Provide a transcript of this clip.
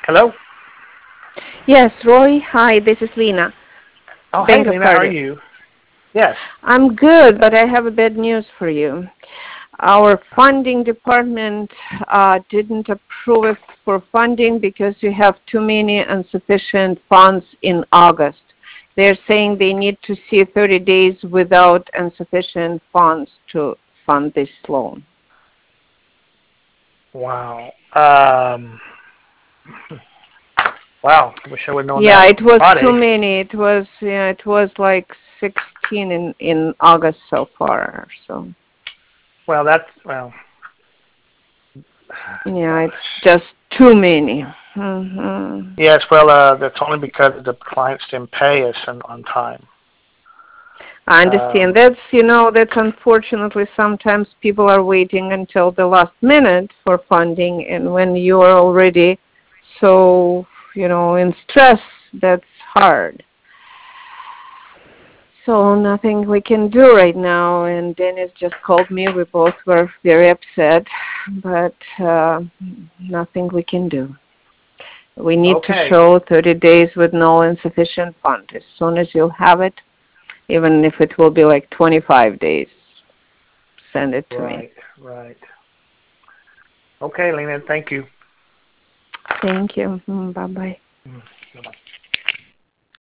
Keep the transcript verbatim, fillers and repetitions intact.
Hello? Yes, Roy. Hi, this is Lena, Oh, hey, Bank of Lena, how are Cardiff. you? Yes. I'm good, but I have a bad news for you. Our funding department uh, didn't approve us for funding because we have too many insufficient funds in August. They're saying they need to see thirty days without insufficient funds to fund this loan. Wow. Um, wow. Wish I would have known Yeah, that it was too Friday. many. It was yeah, it was like sixteen in in August so far. So. Well, that's, well, Yeah, it's just too many. hmm yes, well, uh, that's only because the clients didn't pay us on, on time. I understand. Um, That's, you know, that's unfortunately sometimes people are waiting until the last minute for funding, and when you are already so, you know, in stress, that's hard. So nothing we can do right now, and Dennis just called me. We both were very upset, but uh, nothing we can do. We need to okay. show thirty days with no insufficient fund. As soon as you have it, even if it will be like twenty-five days, send it to me. Right, right. Okay, Lena, thank you. Thank you. Mm, bye-bye. Mm, bye-bye.